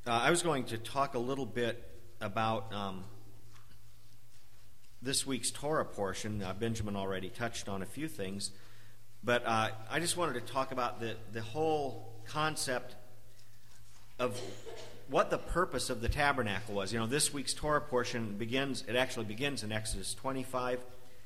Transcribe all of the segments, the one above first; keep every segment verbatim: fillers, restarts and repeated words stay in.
Uh, I was going to talk a little bit about um, this week's Torah portion. Uh, Benjamin already touched on a few things, but uh, I just wanted to talk about the, the whole concept of what the purpose of the tabernacle was. You know, this week's Torah portion begins, it actually begins in Exodus twenty-five,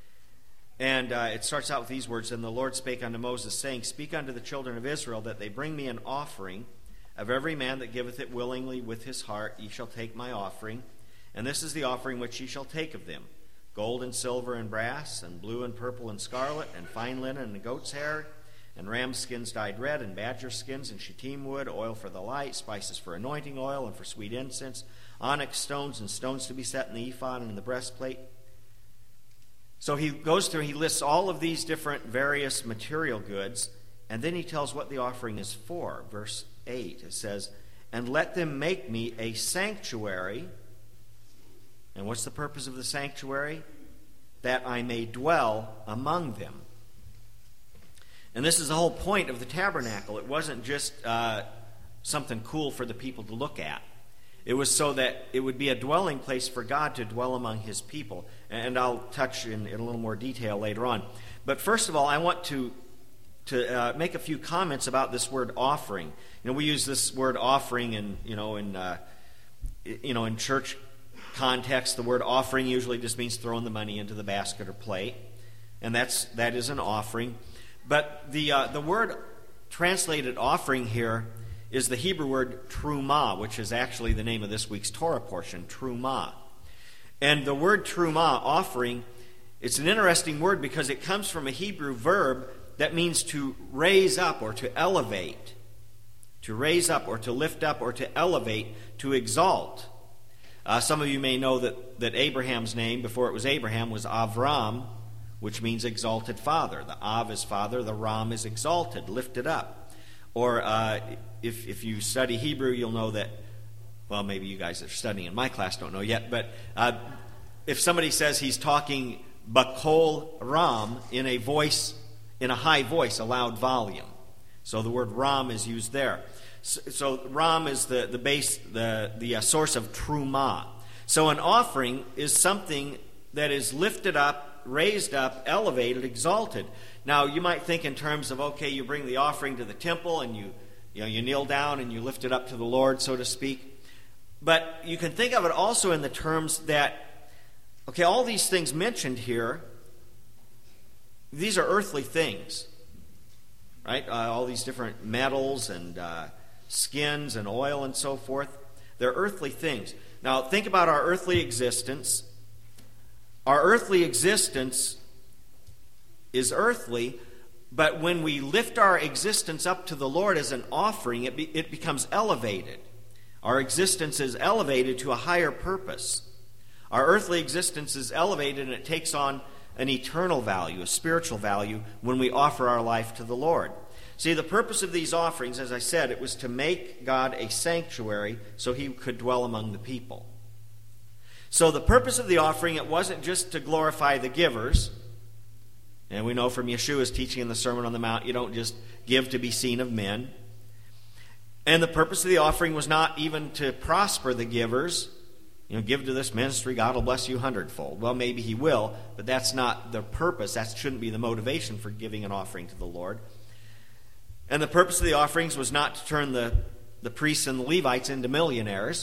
and uh, it starts out with these words, "And the Lord spake unto Moses, saying, Speak unto the children of Israel, that they bring me an offering. Of every man that giveth it willingly with his heart, ye shall take my offering. And this is the offering which ye shall take of them: gold and silver and brass, and blue and purple and scarlet, and fine linen and goat's hair, and ram skins dyed red, and badger skins, and shittim wood, oil for the light, spices for anointing oil, and for sweet incense, onyx stones, and stones to be set in the ephod and in the breastplate." So he goes through, he lists all of these different various material goods, and then he tells what the offering is for. Verse eight, it says, "And let them make me a sanctuary." And what's the purpose of the sanctuary? "That I may dwell among them." And this is the whole point of the tabernacle. It wasn't just uh, something cool for the people to look at. It was so that it would be a dwelling place for God to dwell among his people. And I'll touch in, in a little more detail later on. But first of all, I want to to uh, make a few comments about this word offering. You know, we use this word offering in, you know, in, uh, you know, in church context. The word offering usually just means throwing the money into the basket or plate. And that's, that is an offering. But the, uh, the word translated offering here is the Hebrew word trumah, which is actually the name of this week's Torah portion, trumah. And the word trumah, offering, it's an interesting word because it comes from a Hebrew verb that means to raise up or to elevate. To raise up or to lift up or to elevate, to exalt. Uh, some of you may know that, that Abraham's name, before it was Abraham, was Avram, which means exalted father. The Av is father, the Ram is exalted, lifted up. Or uh, if, if you study Hebrew, you'll know that, well, maybe you guys that are studying in my class don't know yet, but uh, if somebody says he's talking Bakol Ram in a voice, in a high voice, a loud volume. So the word Ram is used there. So, so Ram is the, the base, the, the uh, source of trumah. So an offering is something that is lifted up, raised up, elevated, exalted. Now you might think in terms of, okay, you bring the offering to the temple and you, you know, you kneel down and you lift it up to the Lord, so to speak. But you can think of it also in the terms that, okay, all these things mentioned here, these are earthly things, right? Uh, all these different metals and uh, skins and oil and so forth. They're earthly things. Now, think about our earthly existence. Our earthly existence is earthly, but when we lift our existence up to the Lord as an offering, it, be, it becomes elevated. Our existence is elevated to a higher purpose. Our earthly existence is elevated and it takes on an eternal value, a spiritual value, when we offer our life to the Lord. See, the purpose of these offerings, as I said, it was to make God a sanctuary so he could dwell among the people. So the purpose of the offering, it wasn't just to glorify the givers. And we know from Yeshua's teaching in the Sermon on the Mount, you don't just give to be seen of men. And the purpose of the offering was not even to prosper the givers. You know, give to this ministry, God will bless you hundredfold. Well, maybe he will, but that's not the purpose. That shouldn't be the motivation for giving an offering to the Lord. And the purpose of the offerings was not to turn the, the priests and the Levites into millionaires.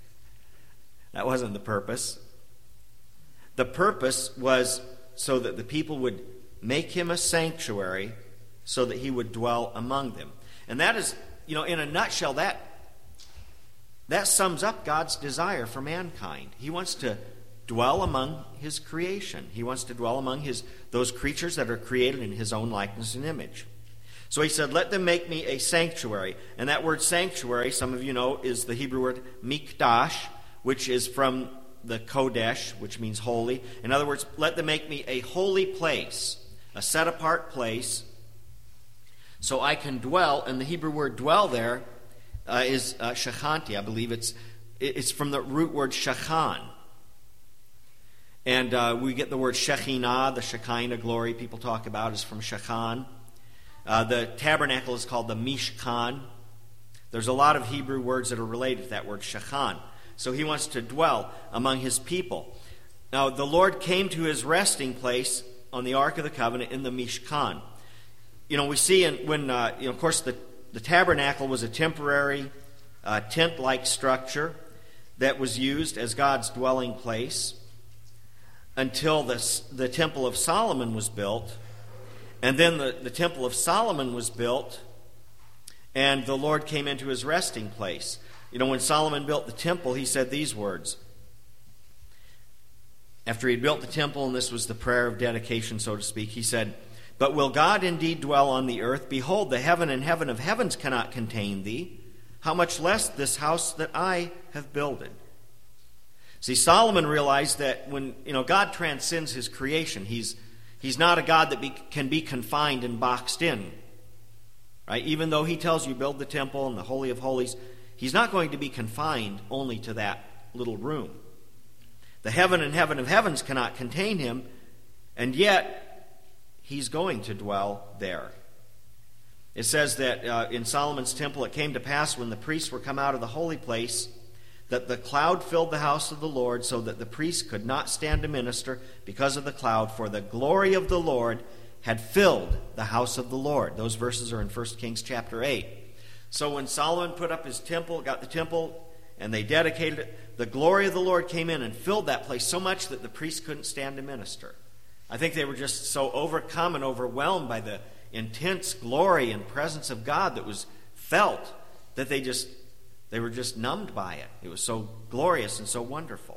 That wasn't the purpose. The purpose was so that the people would make him a sanctuary so that he would dwell among them. And that is, you know, in a nutshell, that That sums up God's desire for mankind. He wants to dwell among his creation. He wants to dwell among his those creatures that are created in his own likeness and image. So he said, "Let them make me a sanctuary." And that word sanctuary, some of you know, is the Hebrew word mikdash, which is from the kodesh, which means holy. In other words, let them make me a holy place, a set-apart place, so I can dwell. And the Hebrew word dwell there Uh, is uh, shachanti. I believe it's it's from the root word shachan. And uh, we get the word Shekhinah, the Shekinah glory people talk about, is from shachan. Uh, the tabernacle is called the Mishkan. There's a lot of Hebrew words that are related to that word, shachan. So he wants to dwell among his people. Now, the Lord came to his resting place on the Ark of the Covenant in the Mishkan. You know, we see in, when, uh, you know, of course, the, the tabernacle was a temporary uh, tent-like structure that was used as God's dwelling place until the, the Temple of Solomon was built. And then the, the Temple of Solomon was built, and the Lord came into his resting place. You know, when Solomon built the temple, he said these words. After he had built the temple, and this was the prayer of dedication, so to speak, he said, "But will God indeed dwell on the earth? Behold, the heaven and heaven of heavens cannot contain thee. How much less this house that I have builded?" See, Solomon realized that when, you know, God transcends his creation. He's, he's not a God that be, can be confined and boxed in. Right? Even though he tells you build the temple and the Holy of Holies, he's not going to be confined only to that little room. The heaven and heaven of heavens cannot contain him, and yet he's going to dwell there. It says that uh, in Solomon's temple, it came to pass when the priests were come out of the holy place that the cloud filled the house of the Lord, so that the priests could not stand to minister because of the cloud, for the glory of the Lord had filled the house of the Lord. Those verses are in First Kings chapter eight. So when Solomon put up his temple, got the temple, and they dedicated it, the glory of the Lord came in and filled that place so much that the priests couldn't stand to minister. I think they were just so overcome and overwhelmed by the intense glory and presence of God that was felt that they just they were just numbed by it. It was so glorious and so wonderful.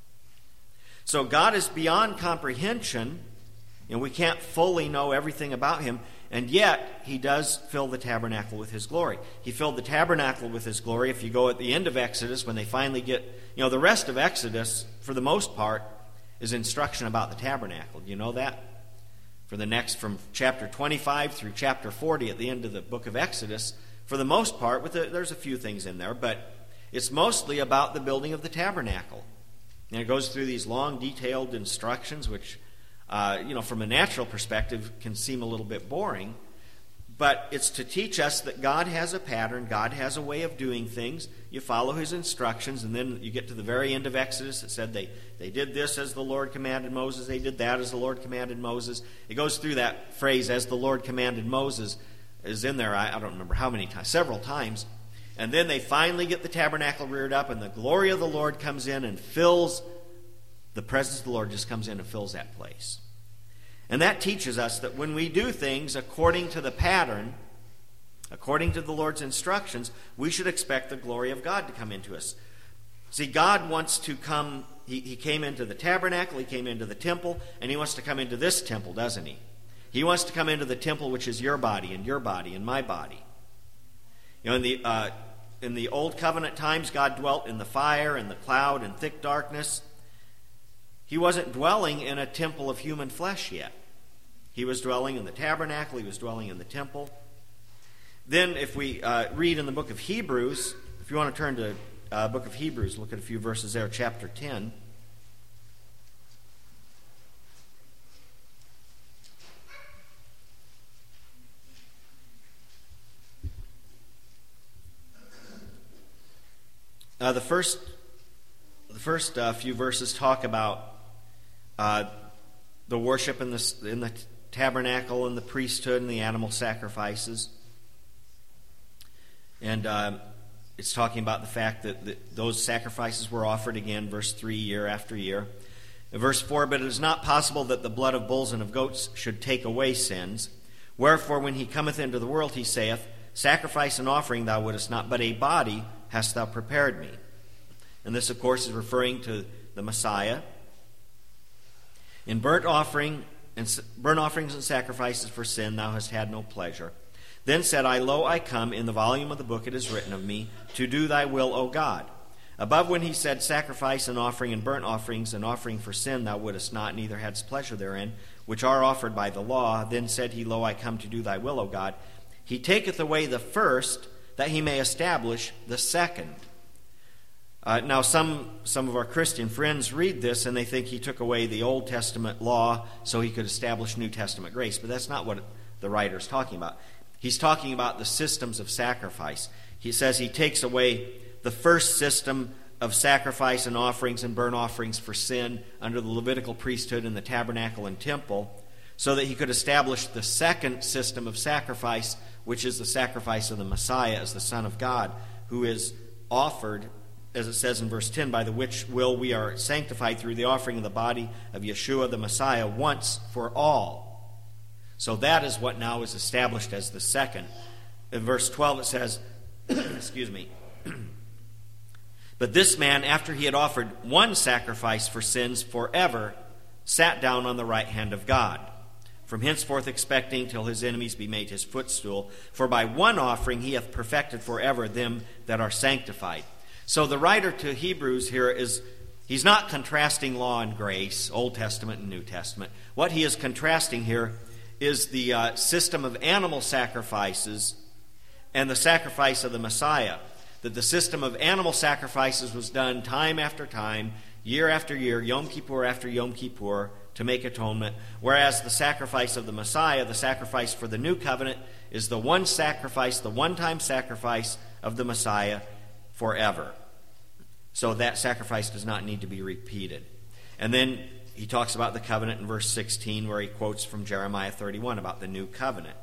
So God is beyond comprehension, and we can't fully know everything about him, and yet he does fill the tabernacle with his glory. He filled the tabernacle with his glory. If you go at the end of Exodus, when they finally get, you know, the rest of Exodus, for the most part, is instruction about the tabernacle. Do you know that? For the next, from chapter twenty-five through chapter forty at the end of the book of Exodus, for the most part, with the, there's a few things in there, but it's mostly about the building of the tabernacle. And it goes through these long, detailed instructions, which, uh, you know, from a natural perspective can seem a little bit boring. But it's to teach us that God has a pattern, God has a way of doing things. You follow his instructions, and then you get to the very end of Exodus. It said they, they did this as the Lord commanded Moses. They did that as the Lord commanded Moses. It goes through that phrase, as the Lord commanded Moses, is in there, I, I don't remember how many times, several times. And then they finally get the tabernacle reared up, and the glory of the Lord comes in and fills, the presence of the Lord just comes in and fills that place. And that teaches us that when we do things according to the pattern, according to the Lord's instructions, we should expect the glory of God to come into us. See, God wants to come, he, he came into the tabernacle, he came into the temple, and he wants to come into this temple, doesn't he? He wants to come into the temple, which is your body, and your body, and my body. You know, in the, uh, in the Old Covenant times, God dwelt in the fire and the cloud and thick darkness. He wasn't dwelling in a temple of human flesh yet. He was dwelling in the tabernacle. He was dwelling in the temple. Then if we uh, read in the book of Hebrews, if you want to turn to the uh, book of Hebrews, look at a few verses there, chapter ten. Uh, the first, the first uh, few verses talk about uh, the worship in the, in the tabernacle and the priesthood and the animal sacrifices. And uh, it's talking about the fact that, that those sacrifices were offered again, verse three, year after year. In verse four, "But it is not possible that the blood of bulls and of goats should take away sins. Wherefore, when he cometh into the world, he saith, Sacrifice and offering thou wouldest not, but a body hast thou prepared me." And this, of course, is referring to the Messiah. "In burnt offering and burnt offerings and sacrifices for sin thou hast had no pleasure. Then said I, Lo, I come, in the volume of the book it is written of me, to do thy will, O God. Above when he said, Sacrifice and offering and burnt offerings and offering for sin thou wouldest not, neither hadst pleasure therein, which are offered by the law. Then said he, Lo, I come to do thy will, O God. He taketh away the first, that he may establish the second." Uh, now, some some of our Christian friends read this and they think he took away the Old Testament law so he could establish New Testament grace. But that's not what the writer is talking about. He's talking about the systems of sacrifice. He says he takes away the first system of sacrifice and offerings and burnt offerings for sin under the Levitical priesthood in the tabernacle and temple, so that he could establish the second system of sacrifice, which is the sacrifice of the Messiah as the Son of God, who is offered, as it says in verse ten, by the which will we are sanctified through the offering of the body of Yeshua the Messiah once for all. So that is what now is established as the second. In verse twelve it says, excuse me, but this man, after he had offered one sacrifice for sins forever, sat down on the right hand of God, from henceforth expecting till his enemies be made his footstool. For by one offering he hath perfected forever them that are sanctified. So the writer to Hebrews here is, he's not contrasting law and grace, Old Testament and New Testament. What he is contrasting here is the uh, system of animal sacrifices and the sacrifice of the Messiah. That the system of animal sacrifices was done time after time, year after year, Yom Kippur after Yom Kippur, to make atonement, whereas the sacrifice of the Messiah, the sacrifice for the new covenant, is the one sacrifice, the one-time sacrifice of the Messiah forever. So that sacrifice does not need to be repeated. And then he talks about the covenant in verse sixteen, where he quotes from Jeremiah thirty-one about the new covenant.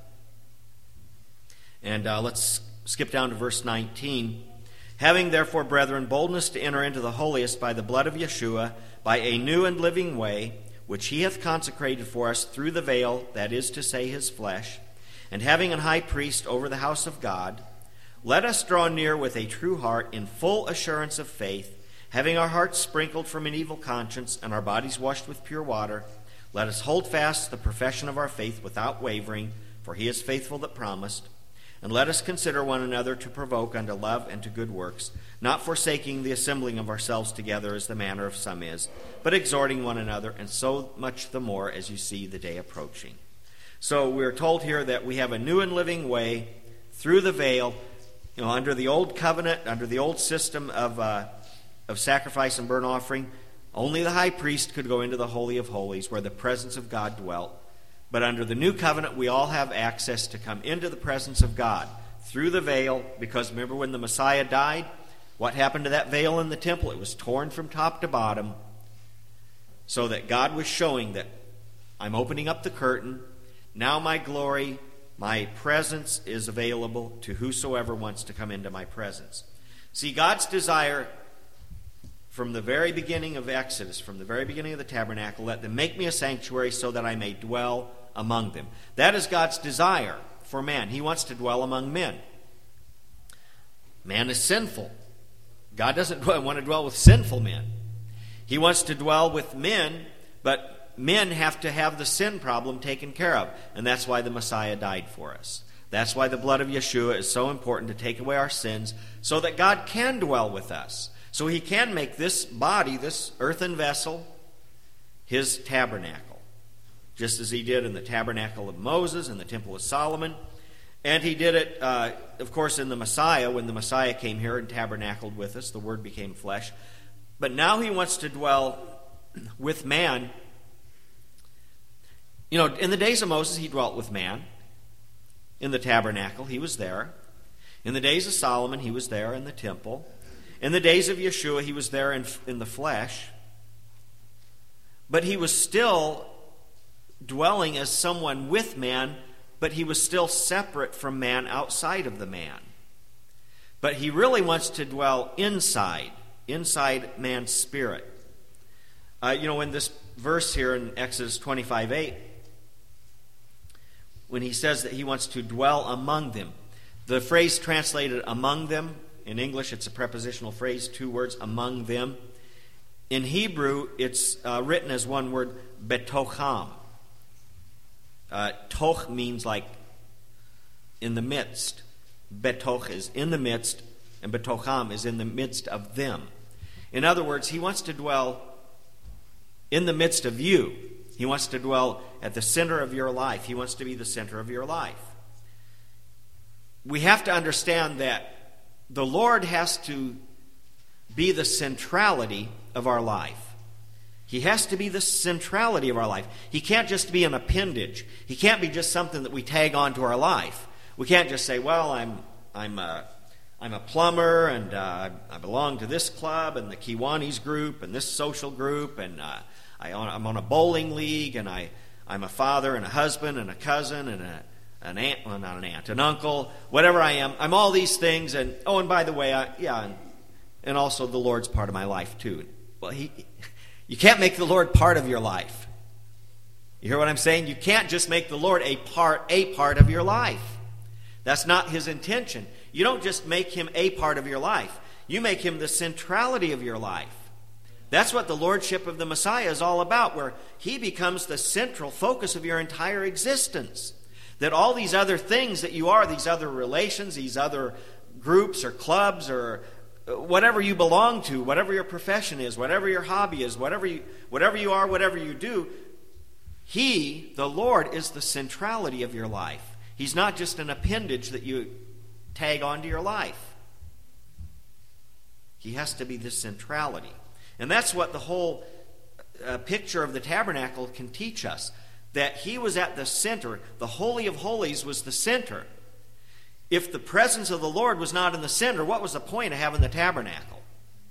And uh, let's skip down to verse nineteen. Having therefore, brethren, boldness to enter into the holiest by the blood of Yeshua, by a new and living way, which he hath consecrated for us through the veil, that is to say, his flesh, and having an high priest over the house of God, let us draw near with a true heart in full assurance of faith, having our hearts sprinkled from an evil conscience and our bodies washed with pure water. Let us hold fast the profession of our faith without wavering, for he is faithful that promised. And let us consider one another to provoke unto love and to good works, not forsaking the assembling of ourselves together as the manner of some is, but exhorting one another, and so much the more as you see the day approaching. So we're told here that we have a new and living way through the veil. You know, under the old covenant, under the old system of uh, of sacrifice and burnt offering, only the high priest could go into the Holy of Holies, where the presence of God dwelt. But under the new covenant, we all have access to come into the presence of God through the veil, because remember when the Messiah died, what happened to that veil in the temple? It was torn from top to bottom, so that God was showing that I'm opening up the curtain. Now my glory, my presence is available to whosoever wants to come into my presence. See, God's desire from the very beginning of Exodus, from the very beginning of the tabernacle, let them make me a sanctuary so that I may dwell among them. That is God's desire for man. He wants to dwell among men. Man is sinful. God doesn't want to dwell with sinful men. He wants to dwell with men, but men have to have the sin problem taken care of. And that's why the Messiah died for us. That's why the blood of Yeshua is so important, to take away our sins so that God can dwell with us. So he can make this body, this earthen vessel, his tabernacle. Just as he did in the tabernacle of Moses and the temple of Solomon. And he did it, uh, of course, in the Messiah. When the Messiah came here and tabernacled with us, the Word became flesh. But now he wants to dwell with man. You know, in the days of Moses, he dwelt with man. In the tabernacle, he was there. In the days of Solomon, he was there in the temple. In the days of Yeshua, he was there in, in the flesh. But he was still dwelling as someone with man, but he was still separate from man outside of the man. But he really wants to dwell inside, inside man's spirit. Uh, you know, in this verse here in Exodus twenty-five eight, when he says that he wants to dwell among them, the phrase translated among them, in English it's a prepositional phrase, two words, among them. In Hebrew, it's uh, written as one word, betocham. Uh, toch means like in the midst. Betoch is in the midst, and betocham is in the midst of them. In other words, he wants to dwell in the midst of you. He wants to dwell at the center of your life. He wants to be the center of your life. We have to understand that the Lord has to be the centrality of our life. He has to be the centrality of our life. He can't just be an appendage. He can't be just something that we tag onto our life. We can't just say, well, I'm I'm uh, I'm a plumber, and uh, I belong to this club and the Kiwanis group and this social group, and uh, I, I'm on a bowling league, and I, I'm a father and a husband and a cousin and a, an aunt, well, not an aunt, an uncle, whatever I am. I'm all these things, and oh, and by the way, I, yeah, and, and also the Lord's part of my life too. Well, he, you can't make the Lord part of your life. You hear what I'm saying? You can't just make the Lord a part, a part of your life. That's not his intention. You don't just make him a part of your life. You make him the centrality of your life. That's what the lordship of the Messiah is all about, where he becomes the central focus of your entire existence. That all these other things that you are, these other relations, these other groups or clubs or whatever you belong to, whatever your profession is, whatever your hobby is, whatever you, whatever you are, whatever you do, he, the Lord, is the centrality of your life. He's not just an appendage that you tag onto your life. He has to be the centrality. And that's what the whole uh, picture of the tabernacle can teach us. That he was at the center. The Holy of Holies was the center. If the presence of the Lord was not in the center, what was the point of having the tabernacle?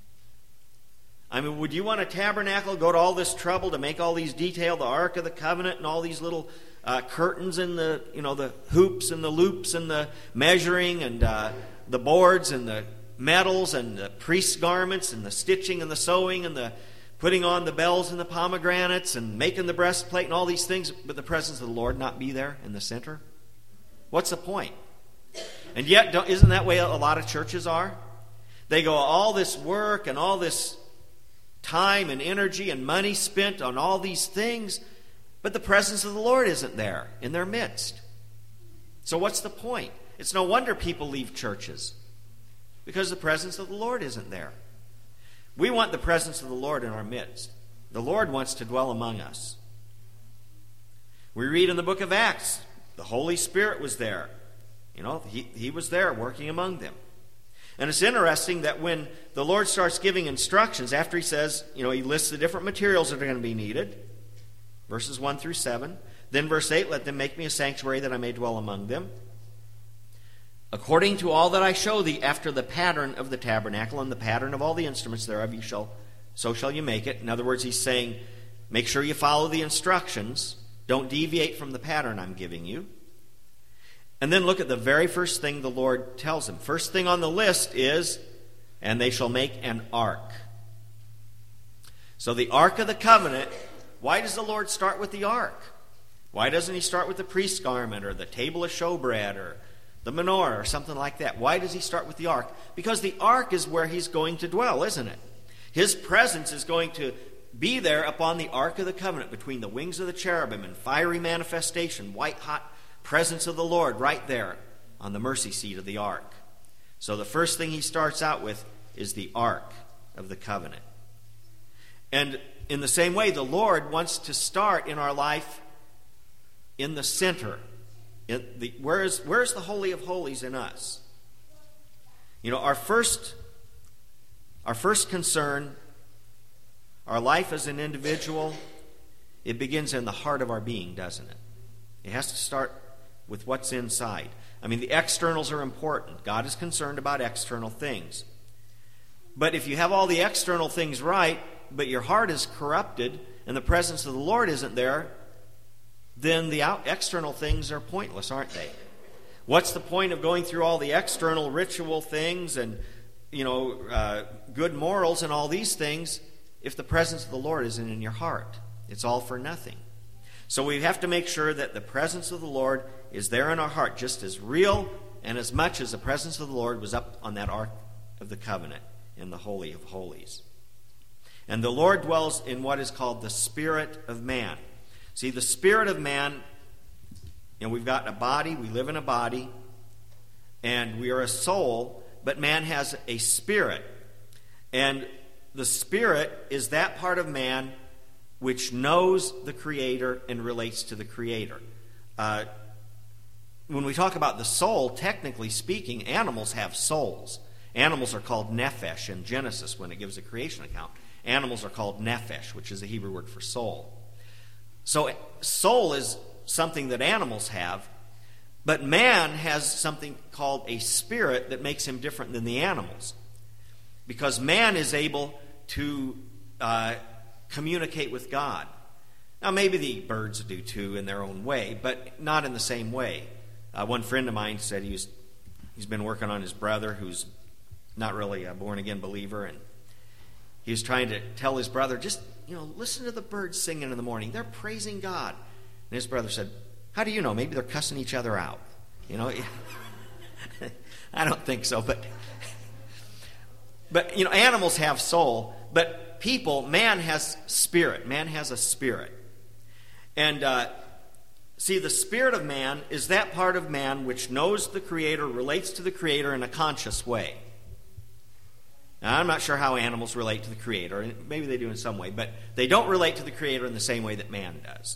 I mean, would you want a tabernacle, go to all this trouble to make all these detail, the Ark of the Covenant and all these little uh, curtains and the, you know, the hoops and the loops and the measuring and uh, the boards and the metals and the priest's garments and the stitching and the sewing and the putting on the bells and the pomegranates and making the breastplate and all these things, but the presence of the Lord not be there in the center? What's the point? And yet, don't, isn't that the way a lot of churches are? They go all this work and all this time and energy and money spent on all these things, but the presence of the Lord isn't there in their midst. So what's the point? It's no wonder people leave churches, because the presence of the Lord isn't there. We want the presence of the Lord in our midst. The Lord wants to dwell among us. We read in the book of Acts, the Holy Spirit was there. You know, he, he was there working among them. And it's interesting that when the Lord starts giving instructions, after he says, you know, he lists the different materials that are going to be needed, verses one through seven. Then verse eight, let them make me a sanctuary that I may dwell among them. According to all that I show thee, after the pattern of the tabernacle and the pattern of all the instruments thereof, you shall, so shall you make it. In other words, he's saying, make sure you follow the instructions. Don't deviate from the pattern I'm giving you. And then look at the very first thing the Lord tells him. First thing on the list is, and they shall make an ark. So the Ark of the Covenant, why does the Lord start with the ark? Why doesn't he start with the priest's garment or the table of showbread or the menorah or something like that? Why does he start with the ark? Because the ark is where he's going to dwell, isn't it? His presence is going to be there upon the Ark of the Covenant, between the wings of the cherubim and fiery manifestation, white hot presence of the Lord right there on the mercy seat of the ark. So the first thing he starts out with is the Ark of the Covenant. And in the same way, the Lord wants to start in our life in the center. In the, where is, where is the Holy of Holies in us? You know, our first, our first concern, our life as an individual, it begins in the heart of our being, doesn't it? It has to start with what's inside. I mean, the externals are important. God is concerned about external things. But if you have all the external things right, but your heart is corrupted and the presence of the Lord isn't there, then the out external things are pointless, aren't they? What's the point of going through all the external ritual things and, you know, uh, good morals and all these things if the presence of the Lord isn't in your heart? It's all for nothing. So we have to make sure that the presence of the Lord is there in our heart, just as real and as much as the presence of the Lord was up on that Ark of the Covenant in the Holy of Holies. And the Lord dwells in what is called the spirit of man. See, the spirit of man, you know, we've got a body, we live in a body, and we are a soul, but man has a spirit. And the spirit is that part of man which knows the Creator and relates to the Creator. Uh, when we talk about the soul, technically speaking, animals have souls. Animals are called nephesh in Genesis when it gives a creation account. Animals are called nephesh, which is the Hebrew word for soul. So soul is something that animals have, But man has something called a spirit that makes him different than the animals. Because man is able to uh, communicate with God. Now, maybe the birds do too in their own way, but not in the same way. Uh, one friend of mine said he was, he's been working on his brother who's not really a born-again believer, and he was trying to tell his brother, just, you know, listen to the birds singing in the morning. They're praising God. And his brother said, how do you know? Maybe they're cussing each other out. You know, I don't think so, but, but, you know, animals have soul, but people, man has spirit. Man has a spirit. And, uh, see, the spirit of man is that part of man which knows the Creator, relates to the Creator in a conscious way. Now, I'm not sure how animals relate to the Creator. Maybe they do in some way, but they don't relate to the Creator in the same way that man does.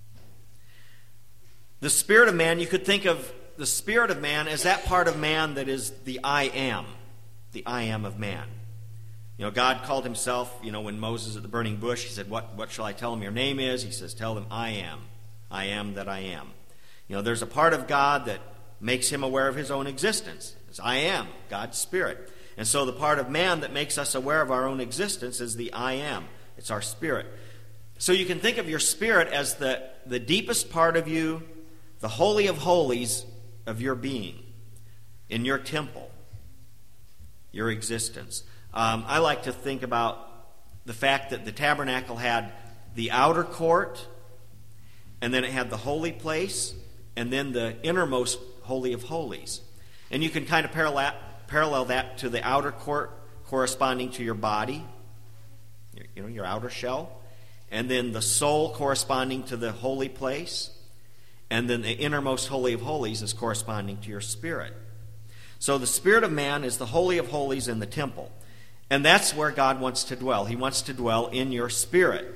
The spirit of man, you could think of the spirit of man as that part of man that is the I am, the I am of man. You know, God called himself, you know, when Moses at the burning bush, he said, what, what shall I tell them your name is? He says, tell them I am. I am that I am. You know, there's a part of God that makes him aware of his own existence. It's I am, God's spirit. And so the part of man that makes us aware of our own existence is the I am. It's our spirit. So you can think of your spirit as the, the deepest part of you, the holy of holies of your being, in your temple, your existence. Um, I like to think about the fact that the tabernacle had the outer court, and then it had the holy place, and then the innermost holy of holies. And you can kind of parallel, parallel that to the outer court corresponding to your body, your, you know, your outer shell, and then the soul corresponding to the holy place, and then the innermost holy of holies is corresponding to your spirit. So the spirit of man is the holy of holies in the temple. And that's where God wants to dwell. He wants to dwell in your spirit.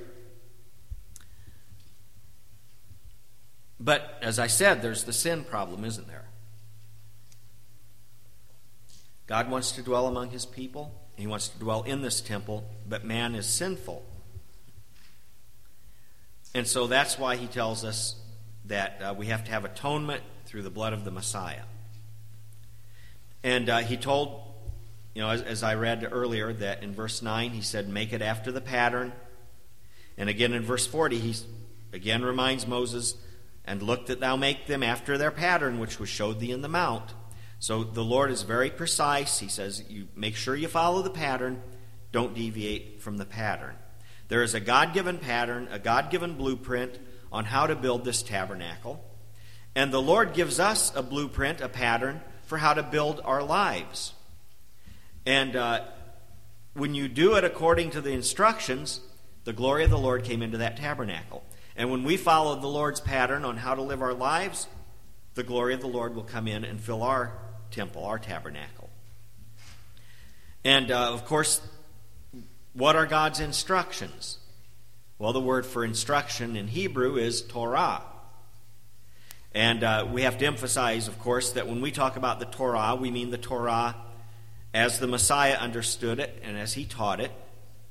But, as I said, there's the sin problem, isn't there? God wants to dwell among his people. He wants to dwell in this temple, but man is sinful. And so that's why he tells us that uh, we have to have atonement through the blood of the Messiah. And uh, he told, you know, as, as I read earlier, that in verse nine he said, make it after the pattern. And again in verse forty, he again reminds Moses, and look that thou make them after their pattern, which was showed thee in the mount. So the Lord is very precise. He says, you make sure you follow the pattern. Don't deviate from the pattern. There is a God-given pattern, a God-given blueprint on how to build this tabernacle. And the Lord gives us a blueprint, a pattern, for how to build our lives. And uh, when you do it according to the instructions, the glory of the Lord came into that tabernacle. And when we follow the Lord's pattern on how to live our lives, the glory of the Lord will come in and fill our temple, our tabernacle. And, uh, of course, what are God's instructions? Well, the word for instruction in Hebrew is Torah. And uh, we have to emphasize, of course, that when we talk about the Torah, we mean the Torah as the Messiah understood it and as he taught it.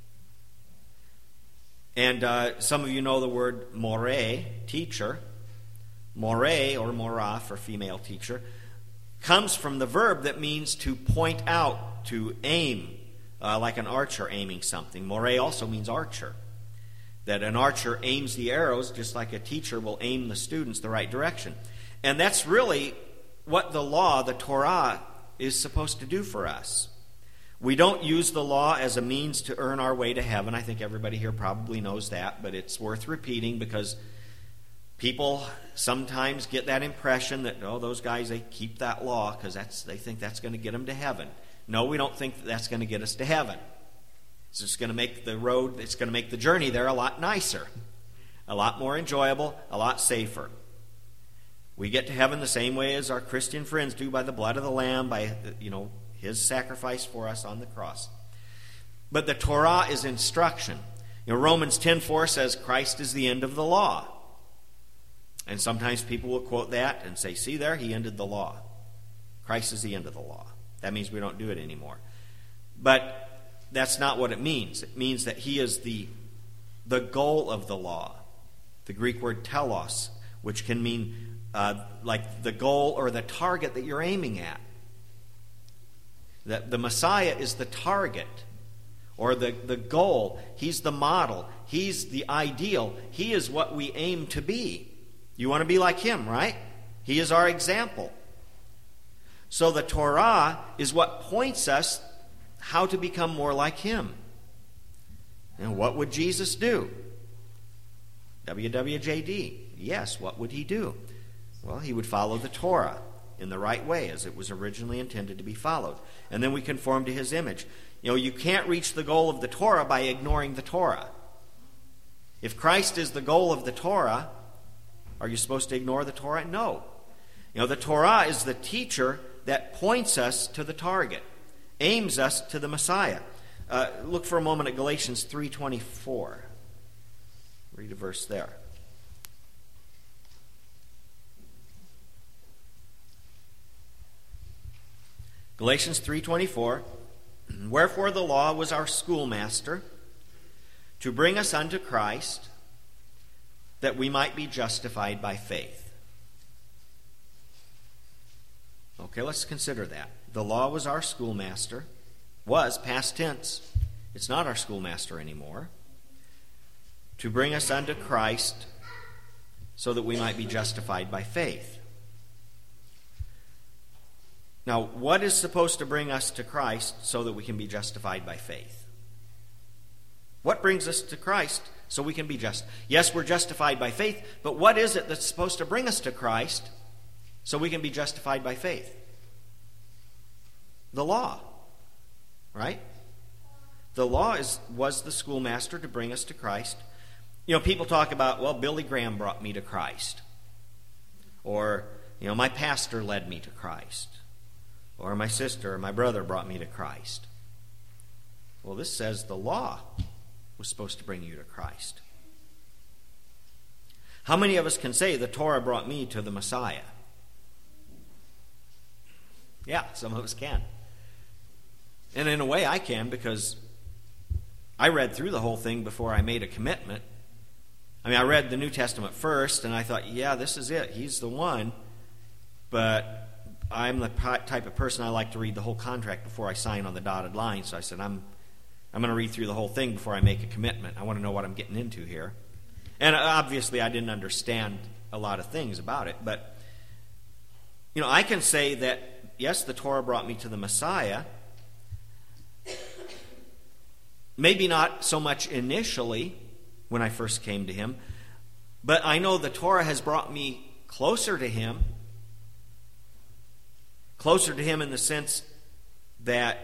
And uh, some of you know the word moreh, teacher. Moreh, or morah for female teacher, comes from the verb that means to point out, to aim, uh, like an archer aiming something. Moreh also means archer. That an archer aims the arrows just like a teacher will aim the students the right direction. And that's really what the law, the Torah, is supposed to do for us. We don't use the law as a means to earn our way to heaven. I think everybody here probably knows that, but it's worth repeating because people sometimes get that impression that, oh, those guys, they keep that law because that's they think that's going to get them to heaven. No, we don't think that that's going to get us to heaven. It's just going to make the road, it's going to make the journey there a lot nicer, a lot more enjoyable, a lot safer. We get to heaven the same way as our Christian friends do, by the blood of the Lamb, by, you know, his sacrifice for us on the cross. But the Torah is instruction. You know, Romans ten four says Christ is the end of the law. And sometimes people will quote that and say, see there, he ended the law. Christ is the end of the law. That means we don't do it anymore. But that's not what it means. It means that he is the, the goal of the law. The Greek word telos, which can mean uh, like the goal or the target that you're aiming at. That the Messiah is the target or the, the goal. He's the model. He's the ideal. He is what we aim to be. You want to be like him, right? He is our example. So the Torah is what points us how to become more like him. And what would Jesus do? W W J D. Yes, what would he do? Well, he would follow the Torah in the right way as it was originally intended to be followed. And then we conform to his image. You know, you can't reach the goal of the Torah by ignoring the Torah. If Christ is the goal of the Torah, are you supposed to ignore the Torah? No. You know, the Torah is the teacher that points us to the target, aims us to the Messiah. Uh, look for a moment at Galatians three twenty-four. Read a verse there. Galatians three twenty-four. Wherefore the law was our schoolmaster, to bring us unto Christ, that we might be justified by faith. Okay, let's consider that. The law was our schoolmaster. Was, past tense. It's not our schoolmaster anymore. To bring us unto Christ, so that we might be justified by faith. Now, what is supposed to bring us to Christ so that we can be justified by faith? What brings us to Christ so we can be just? Yes, we're justified by faith, but what is it that's supposed to bring us to Christ so we can be justified by faith? The law, right? The law is was the schoolmaster to bring us to Christ. You know, people talk about, well, Billy Graham brought me to Christ. Or, you know, my pastor led me to Christ. Or my sister or my brother brought me to Christ. Well, this says the law was supposed to bring you to Christ. How many of us can say the Torah brought me to the Messiah? Yeah, some of us can. And in a way I can, because I read through the whole thing before I made a commitment. I mean, I read the New Testament first, and I thought, yeah, this is it. He's the one. But I'm the type of person I like to read the whole contract before I sign on the dotted line. So I said, I'm I'm going to read through the whole thing before I make a commitment. I want to know what I'm getting into here. And obviously I didn't understand a lot of things about it. But, you know, I can say that, yes, the Torah brought me to the Messiah. Maybe not so much initially when I first came to him. But I know the Torah has brought me closer to him. Closer to him in the sense that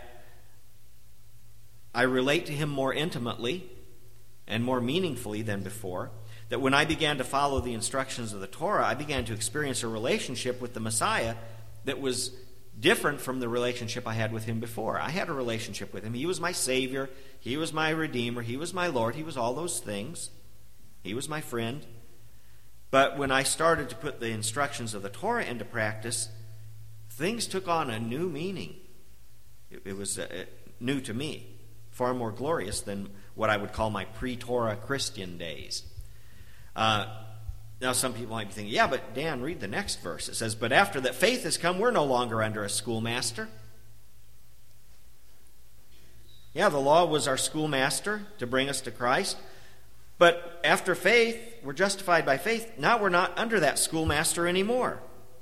I relate to him more intimately and more meaningfully than before. That when I began to follow the instructions of the Torah, I began to experience a relationship with the Messiah that was different from the relationship I had with him before. I had a relationship with him. He was my Savior. He was my Redeemer. He was my Lord. He was all those things. He was my friend. But when I started to put the instructions of the Torah into practice, things took on a new meaning. It, it was uh, new to me, far more glorious than what I would call my pre-Torah Christian days. Uh, now some people might be thinking, yeah, but Dan, read the next verse. It says, but after that faith has come, we're no longer under a schoolmaster. Yeah, the law was our schoolmaster to bring us to Christ. But after faith, we're justified by faith. Now we're not under that schoolmaster anymore.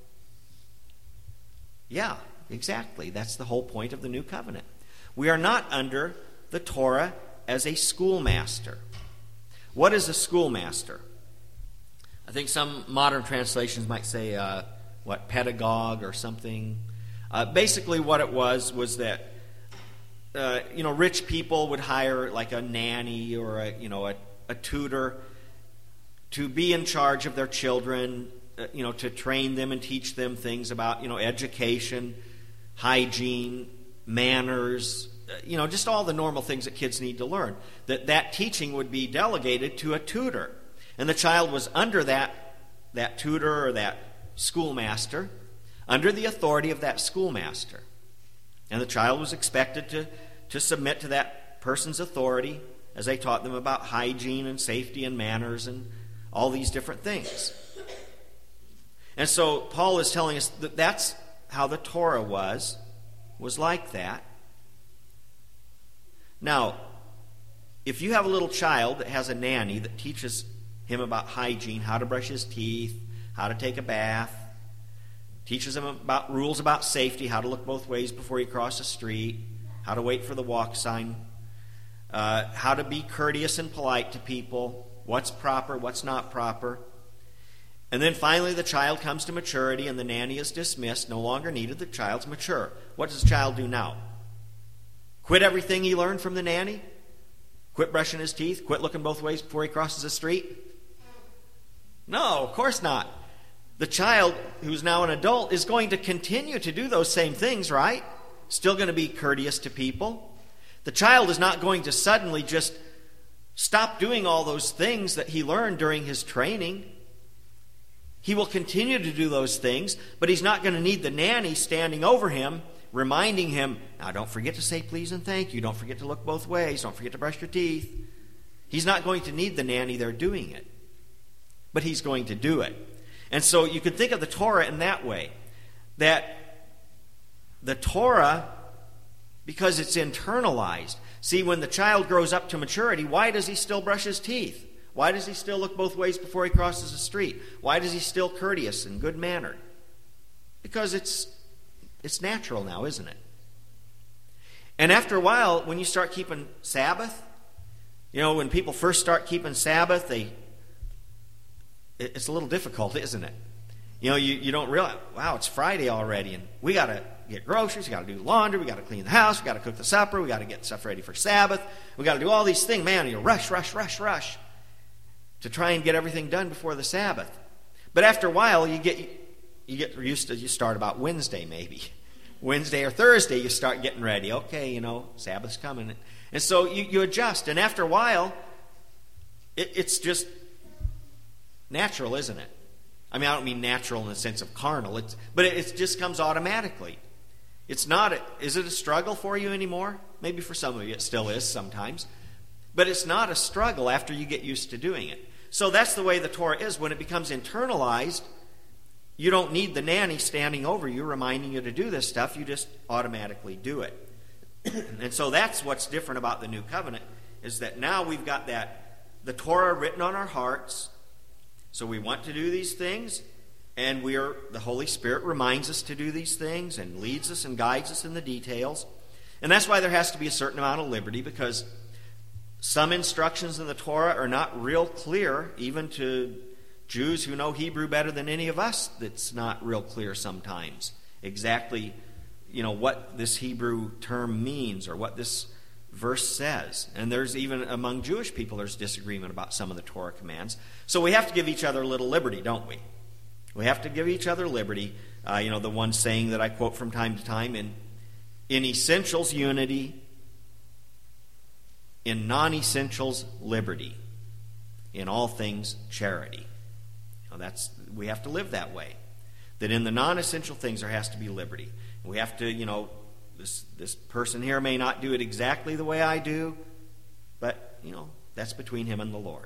Yeah, exactly. That's the whole point of the new covenant. We are not under the Torah as a schoolmaster. What is a schoolmaster? I think some modern translations might say, uh, what, pedagogue or something. Uh, basically what it was was that, uh, you know, rich people would hire like a nanny or a, you know, a, a tutor to be in charge of their children, uh, you know, to train them and teach them things about, you know, education, hygiene, manners, uh, you know, just all the normal things that kids need to learn. That that teaching would be delegated to a tutor. And the child was under that, that tutor or that schoolmaster, under the authority of that schoolmaster. And the child was expected to, to submit to that person's authority as they taught them about hygiene and safety and manners and all these different things. And so Paul is telling us that that's how the Torah was, was like that. Now, if you have a little child that has a nanny that teaches him about hygiene, how to brush his teeth, how to take a bath, teaches him about rules about safety, how to look both ways before you cross the street, how to wait for the walk sign, uh, how to be courteous and polite to people, what's proper, what's not proper. And then finally the child comes to maturity and the nanny is dismissed, no longer needed, the child's mature. What does the child do now? Quit everything he learned from the nanny? Quit brushing his teeth? Quit looking both ways before he crosses the street? No, of course not. The child, who's now an adult, is going to continue to do those same things, right? Still going to be courteous to people. The child is not going to suddenly just stop doing all those things that he learned during his training. He will continue to do those things, but he's not going to need the nanny standing over him, reminding him, now don't forget to say please and thank you. Don't forget to look both ways. Don't forget to brush your teeth. He's not going to need the nanny there doing it, but he's going to do it. And so you could think of the Torah in that way, that the Torah, because it's internalized. See, when the child grows up to maturity, why does he still brush his teeth? Why does he still look both ways before he crosses the street? Why does he still courteous and good-mannered? Because it's it's natural now, isn't it? And after a while, when you start keeping Sabbath, you know, when people first start keeping Sabbath, they it's a little difficult, isn't it? You know, you, you don't realize, wow, it's Friday already, and we got to get groceries, we got to do laundry, we got to clean the house, we got to cook the supper, we got to get stuff ready for Sabbath, we got to do all these things. Man, you rush, rush, rush, rush to try and get everything done before the Sabbath. But after a while, you get you get used to, you start about Wednesday maybe. Wednesday or Thursday, you start getting ready. Okay, you know, Sabbath's coming. And so you, you adjust. And after a while, it, it's just natural, isn't it? I mean, I don't mean natural in the sense of carnal, it's, but it, it just comes automatically. It's not, a, is it a struggle for you anymore? Maybe for some of you it still is sometimes. But it's not a struggle after you get used to doing it. So that's the way the Torah is. When it becomes internalized, you don't need the nanny standing over you reminding you to do this stuff. You just automatically do it. And so that's what's different about the New Covenant, is that now we've got that, the Torah written on our hearts. So we want to do these things, and we are, the Holy Spirit reminds us to do these things and leads us and guides us in the details. And that's why there has to be a certain amount of liberty, because some instructions in the Torah are not real clear, even to Jews who know Hebrew better than any of us. That's not real clear sometimes exactly, you know, what this Hebrew term means or what this verse says. And there's even among Jewish people there's disagreement about some of the Torah commands. So we have to give each other a little liberty, don't we? We have to give each other liberty. Uh, you know, the one saying that I quote from time to time, in in essentials unity, in non-essentials liberty, in all things charity. You know, that's, we have to live that way. That in the non-essential things there has to be liberty. We have to, you know, this this person here may not do it exactly the way I do, but, you know, that's between him and the Lord.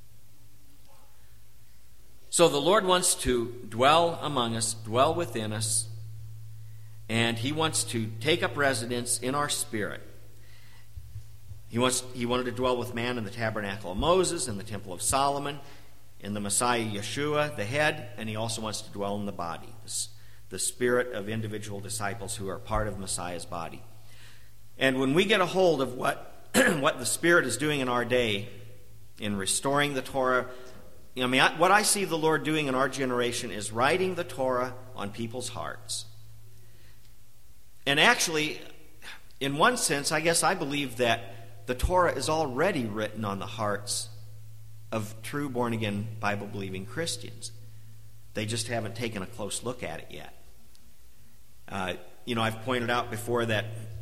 So the Lord wants to dwell among us, dwell within us, and he wants to take up residence in our spirit. He wants he wanted to dwell with man in the tabernacle of Moses, in the temple of Solomon, in the Messiah Yeshua, the head, and he also wants to dwell in the body, the spirit of individual disciples who are part of Messiah's body. And when we get a hold of what what the Spirit is doing in our day in restoring the Torah, I mean, I, what I see the Lord doing in our generation is writing the Torah on people's hearts. And actually, in one sense, I guess I believe that the Torah is already written on the hearts of true born-again, Bible-believing Christians. They just haven't taken a close look at it yet. Uh, you know, I've pointed out before that,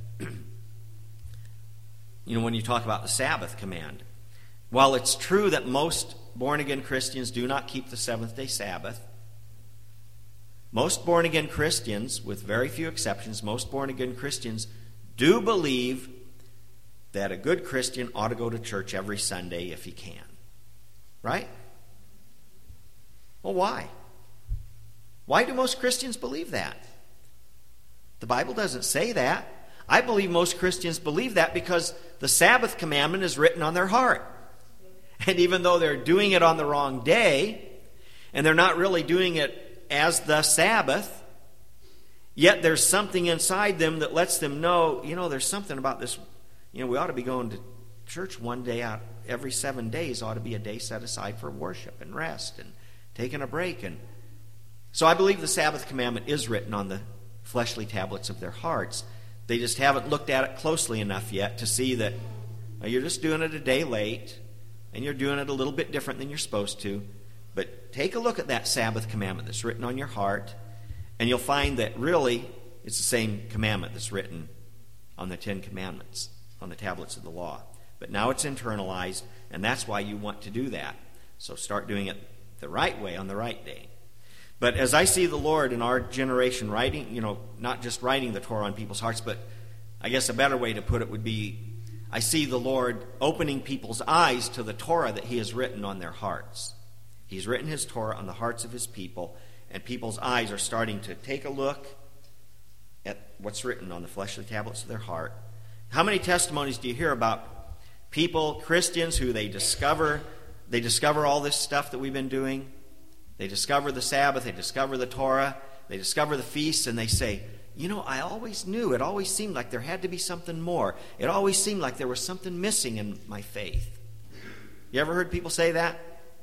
you know, when you talk about the Sabbath command, while it's true that most born-again Christians do not keep the seventh-day Sabbath, most born-again Christians, with very few exceptions, most born-again Christians do believe that a good Christian ought to go to church every Sunday if he can. Right? Well, why? Why do most Christians believe that? The Bible doesn't say that. I believe most Christians believe that because the Sabbath commandment is written on their heart. And even though they're doing it on the wrong day, and they're not really doing it as the Sabbath, yet there's something inside them that lets them know, you know, there's something about this. You know, we ought to be going to church one day out every seven days ought to be a day set aside for worship and rest and taking a break. And so I believe the Sabbath commandment is written on the fleshly tablets of their hearts. They just haven't looked at it closely enough yet to see that well, you're just doing it a day late and you're doing it a little bit different than you're supposed to. But take a look at that Sabbath commandment that's written on your heart, and you'll find that really it's the same commandment that's written on the Ten Commandments, on the tablets of the law. But now it's internalized, and that's why you want to do that. So start doing it the right way on the right day. But as I see the Lord in our generation writing, you know, not just writing the Torah on people's hearts, but I guess a better way to put it would be, I see the Lord opening people's eyes to the Torah that He has written on their hearts. He's written His Torah on the hearts of His people, and people's eyes are starting to take a look at what's written on the fleshly tablets of their heart. How many testimonies do you hear about people, Christians, who they discover, they discover all this stuff that we've been doing? They discover the Sabbath, they discover the Torah, they discover the feasts, and they say, you know, I always knew, it always seemed like there had to be something more. It always seemed like there was something missing in my faith. You ever heard people say that?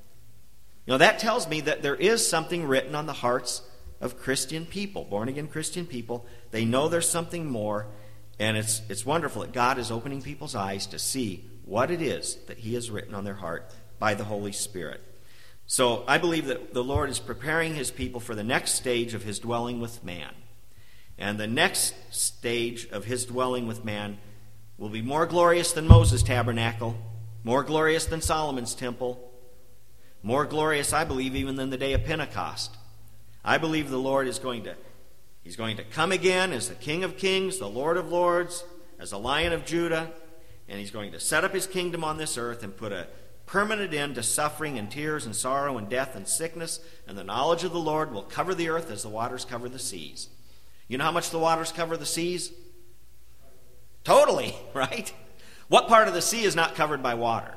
You know, that tells me that there is something written on the hearts of Christian people, born-again Christian people. They know there's something more, and it's it's wonderful that God is opening people's eyes to see what it is that He has written on their heart by the Holy Spirit. So I believe that the Lord is preparing His people for the next stage of His dwelling with man. And the next stage of His dwelling with man will be more glorious than Moses' tabernacle, more glorious than Solomon's temple, more glorious, I believe, even than the day of Pentecost. I believe the Lord is going to, He's going to come again as the King of Kings, the Lord of Lords, as the Lion of Judah, and He's going to set up His kingdom on this earth and put a permanent end to suffering and tears and sorrow and death and sickness, and the knowledge of the Lord will cover the earth as the waters cover the seas. You know how much the waters cover the seas? Totally, right? What part of the sea is not covered by water?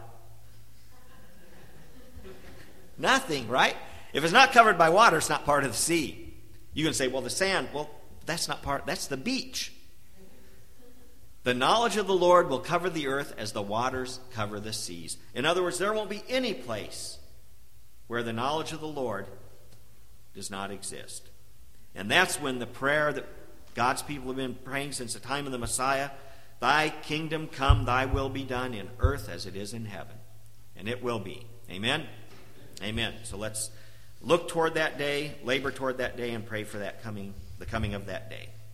Nothing, right? If it's not covered by water, it's not part of the sea. You can say, well, the sand, well, that's not part, that's the beach. The knowledge of the Lord will cover the earth as the waters cover the seas. In other words, there won't be any place where the knowledge of the Lord does not exist. And that's when the prayer that God's people have been praying since the time of the Messiah, Thy kingdom come, Thy will be done in earth as it is in heaven. And it will be. Amen? Amen. So let's look toward that day, labor toward that day, and pray for that coming, the coming of that day.